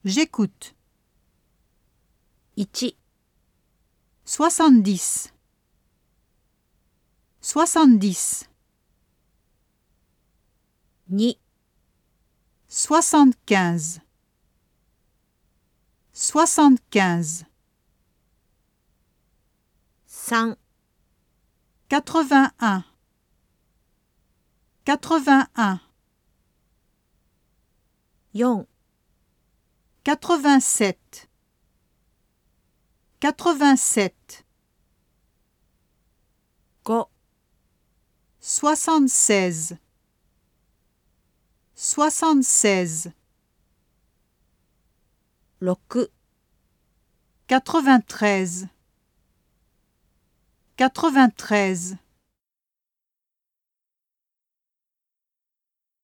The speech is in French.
J'écoute. 1、 70. 70. 2、 75. 75. 3、 81. 81. 4、 87. 87. 5、 76. 76. 6、 93. 93.